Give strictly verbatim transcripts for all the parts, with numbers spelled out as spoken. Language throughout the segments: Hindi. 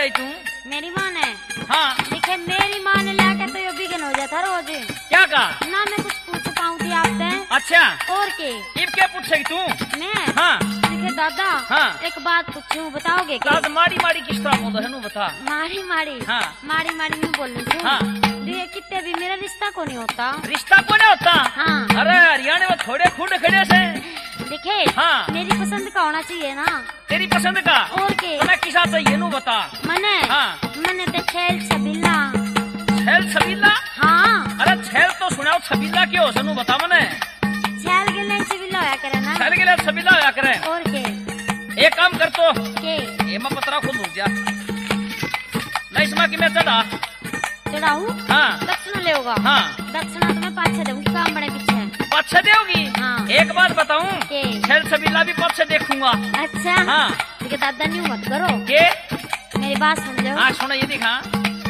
गई तू? मेरी माँ ने? हाँ। देखे मेरी माँ ने लाके तो ये बिगन हो जाता रोज। क्या कहा? ना मैं कुछ पूछ पाऊँ थी आपसे। अच्छा। और के? इब क्या पूछेगी तू? मैं? हाँ। देखे दादा। हाँ। एक बात पूछूं, बताओगे क्या? दादा मारी मारी किस तरह बोल रहे? बता। मारी मारी? हाँ। मारी मारी नहीं बोल रही। हाँ। देखे कितने भी मेरा रिश्ता को नहीं होता। रिश्ता को नहीं होता? हाँ। अरे हरियाणा में थोड़े खूड खड़े से। देखे। हाँ। मेरी पसंद का होना चाहिए ना। तेरी पसंद का? और के? मैं किसा चाहिए नू बता। मने? हाँ। मने तो छेल छबीला। छेल छबीला? हाँ। अरे छेल तो सुनाओ, छबीला क्यों हो सनू बता मने। छेल के लिए छबीला होया करे ना। छेल के लिए छबीला होया करे। और के? एक काम कर तो के? ये मैं पतरा खुद रुक जा नहीं इसमें कि मैं चढ़ा चढ़ाऊ। हाँ। दक्षिणा ले होगा। हाँ। दक्षिणा तो मैं पाछे दूंगी, काम बड़े पीछे। पाछे देगी? हाँ। एक बात बताऊं, के? छेल छबीला भी पाछे देखूंगा। अच्छा। हाँ। ठीक है दादा, न्यू मत करो। के? मेरी बात सुन लो। हाँ सुनो ये दिखा।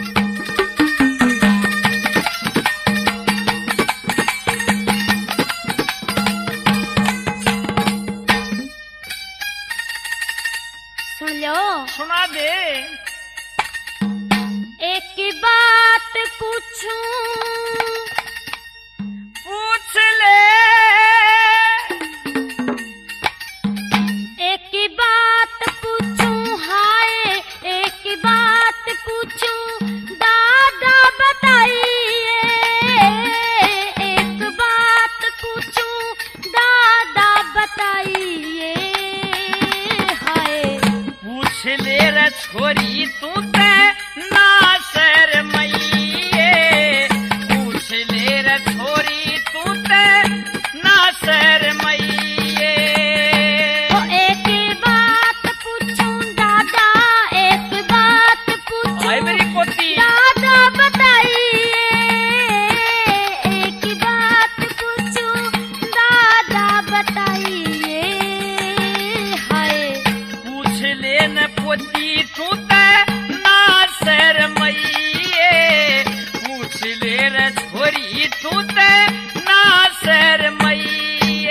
सुन लो। सुना दे। एक की बात पूछूं? पूछ ले। एक की बात पूछूं, हाय एक की बात पूछूं, दादा बताइए। एक बात पूछूं, दादा बताइए। हाय पूछ ले रे छोरी तू ते ना शर मैये। पूछ ले रे छोरी तू ते ना शर मैये। ओ एक बात पूछूं दादा, एक बात पूछूं, आए मेरी पोती। दादा बताइए। एक बात पूछूं, दादा बताइए। हाय पूछ ले न पोती तू ते ना शर मैये। पूछ ले रे छोरी तू ते ना शर मैये।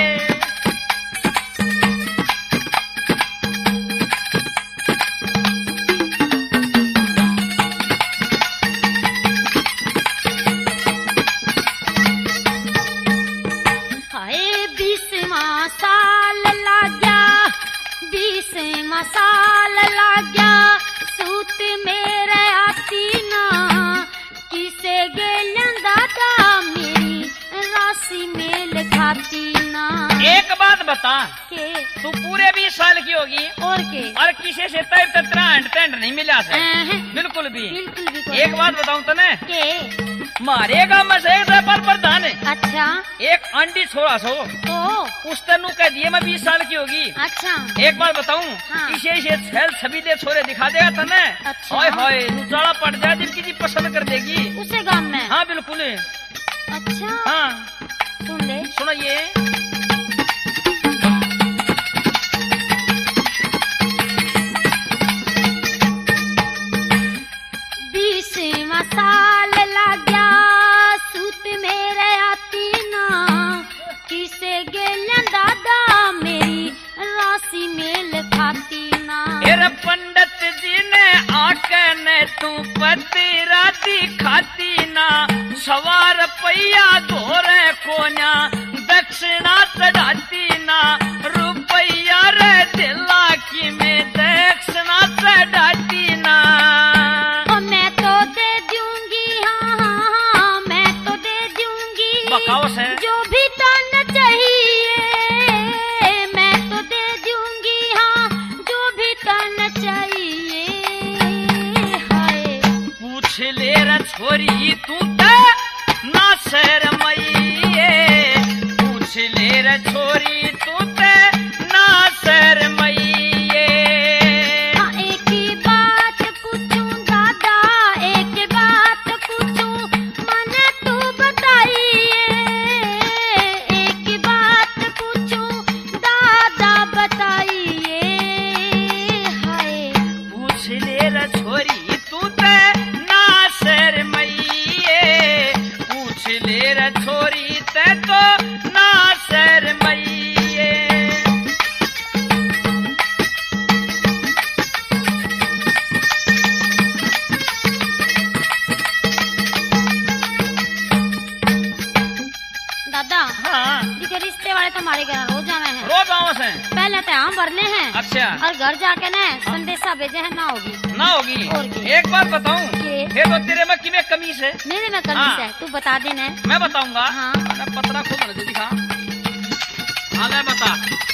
हाय बीसवां साल लग गया, बीसवां साल लग गया, सूत मेरे आती ना, किसे गेलन दादा मेरी राशि मेल खाती ना। एक बात बता, के? तू पूरे बीस साल की होगी और के? और किसी से तैर तत्रा हैंड टेंड नहीं मिला से? अहं, बिल्कुल भी। बिल्कुल भी कोई एक बात बताऊं तने, के? मारे गाँव में से एक पर प्रधान है, अच्छा। एक आंटी छोड़ा सो, तो उस तेनू कह दिए मैं बीस साल की होगी। अच्छा। एक बात बताऊं, हाँ। इसे इसे छेल छबी दे छोरे दिखा देगा तने। अच्छा। हाय हाय तू जाड़ा पड़ जाए जिनकी जी पसंद कर देगी। उसे गांव में? हाँ बिल्कुल। अच्छा। हाँ सुन ले। सुनो ये। बीसवां साल लग गया, सूत मेरे आती ना, किसे गेलन दादा मेरी राशि मेल खाती ना। फिर पंडित जी ने आके ने तू पतिरा दिखाती ना, सवार पैया धोरे कोन्या दक्षिणा चढ़ाती ना, रुपया रे दिला की में दक्षिणा चढ़ाती ना। ओ मैं तो दे दूंगी, हाँ हाँ हाँ मैं तो दे दूंगी, बकाओ से जो भी तन चाहिए। मैं तो दे दूंगी, हाँ जो भी तन चाहिए। हाय पूछ ले रे छोरी तू ते ना शर मैये। पूछ ले रे छोरी तू ते ना शर मैये। हाँ एक ही बात पूछूं दादा, एक बात पूछूं, मने तू बताइए। एक ही बात पूछूं, दादा बताइए। हाय पूछ ले रे छोरी तू ते ना शर मैये। पूछ ले रे छोरी ते तो ना शर मैये। दादा हाँ देखिए रिश्ते वाले तो हमारे घर रोज आवे हैं, रोज गाँव से। पहले तो हम भरने हैं अच्छा और घर जाके ना संदेशा भेजे हैं, ना होगी ना होगी। और क्या? एक बात बताऊं, ये? ये तो तेरे में किमें कमी से नहीं नहीं मैं कर हाँ। है तू बता देना। मैं बताऊंगा। हाँ। अरे पतरा खूब बना दिखा। हाँ मैं बता।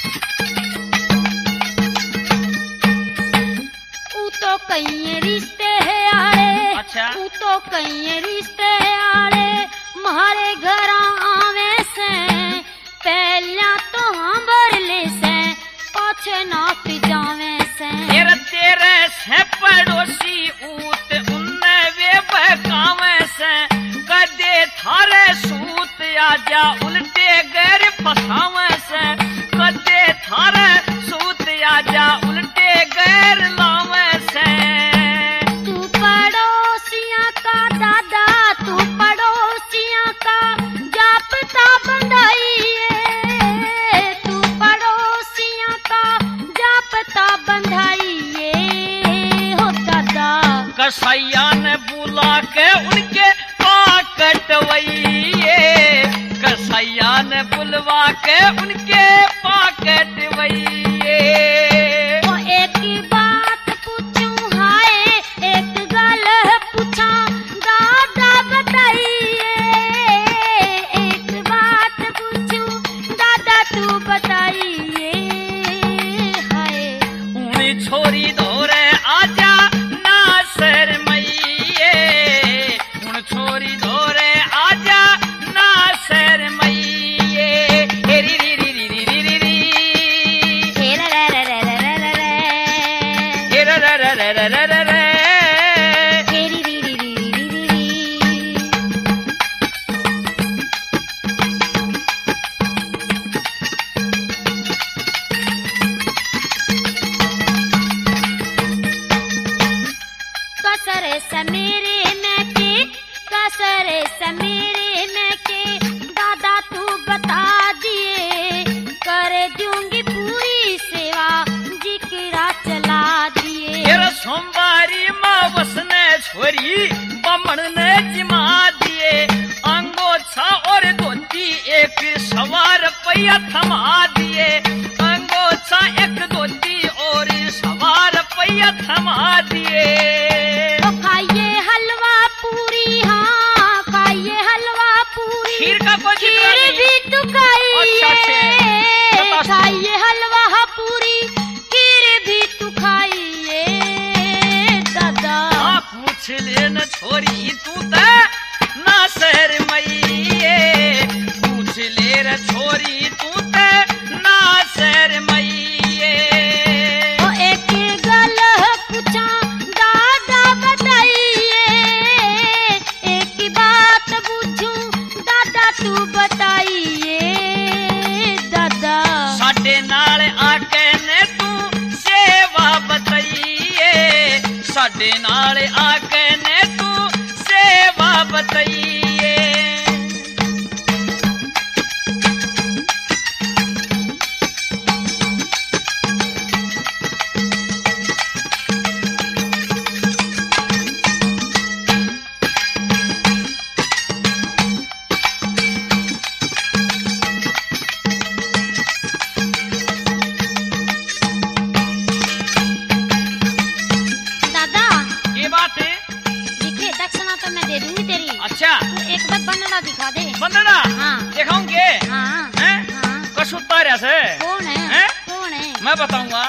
ऊ तो कई रिश्ते है आड़े, अच्छा। ऊ तो कई रिश्ते है आड़े मारे घर आवे से, पहला तो हम भर ले से पाछे नाथ जावे से। तेरे तेरे से पड़ोसी ऊत उन्ने वे बहकावे से, कदे थारे सूत आजा उल्टे गैर फसावे से, कदे थारे सूत आजा उल्टे गैर लावे से। तू पड़ोसिया का दादा, तू पड़ोसिया का जापता बंधाइए, तू पड़ोसिया का जापता बंधाइए हो दादा। कसैया ने बुला के उनके पाकटवइए, कसैया ने बुलवा के उनके पाकटवइए। ओ एक बात पूछूं हाय, एक गल पूछा दादा बताइए, एक बात पूछूं दादा तू बताइए हाय। उनी छोरी धोरे आजा ना शरमइए, उन छोरी धोरे आजा ना शरमइए। हे री री री री री री री हे रे रे रे रे रे रे रे, हे रे रे रे रे रे रे रे। हे री री री री री री री। कसरे समेरे में के, कसरे समेरे में के दादा तू बता दिए, कर दूंगी पूरी सेवा जिक्रा चला दिए। तेरा सोमवारी माँ बसने छोरी बमण ने जिमा दिए, अंगोछा और धोती एक सवा रुपया थमा दिए, अंगोछा एक धोती और सवा रुपया थमा दिए। तो खाइए हलवा पूरी, हाँ खाइए हलवा पूरी, खीर का कोई जिक्र खीर नहीं। भी तो खाइए, अच्छा, अच्छा। खाइए हलवा पूरी, खीर भी तू खाइए दादा। हाँ पूछ ले न छोरी तू त ना शरमइए, पूछ ले रे छोरी तू त ना शरमइए। ओ एक गल पूछा दादा बताइए, एक बात पूछूं दादा तू बताइए दादा। साडे नाल आके ने तू सेवा बताइए, साडे नाल आके ने तू सेवा बताइए। दादा ये बात है। देखिए दक्षिणा तो मैं दे दूंगी तेरी, अच्छा तू एक बार बनना दिखा दे। बंदना हाँ दिखाऊंगे। हाँ हैं? हाँ। कछु तारा से कौन है, हैं? कौन है? मैं बताऊंगा।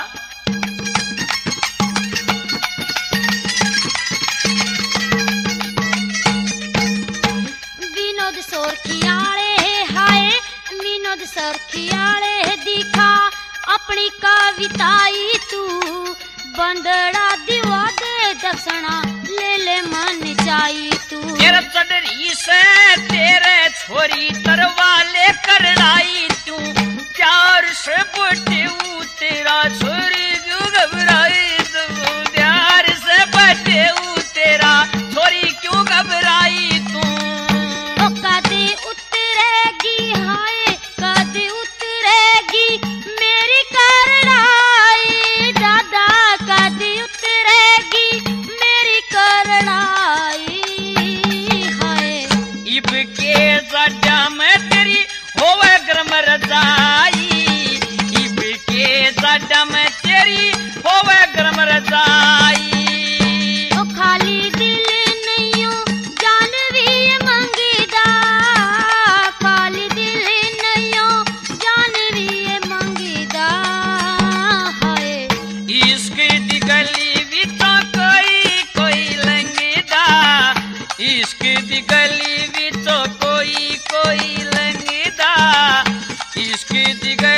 विनोद सोरखियाले हाय, विनोद सोरखियाले दिखा अपनी कविताई तू, बंदड़ा दिवा दे दक्षिणा ले ले मन जाई तू। तेरा चडरी से तेरे छोरी तरवा लेकर आई तू, प्यार से बटेऊ तेरा छोरी क्यों घबराई तू, प्यार से बटेऊ तेरा छोरी क्यों घबराई तू। ओ कदी उतरेगी हाय, कदी उतरेगी मेरी करड़ाई दादा, कदी उतरेगी मेरी करड़ाई हाय। इब के जड्डा में तेरी की दिगे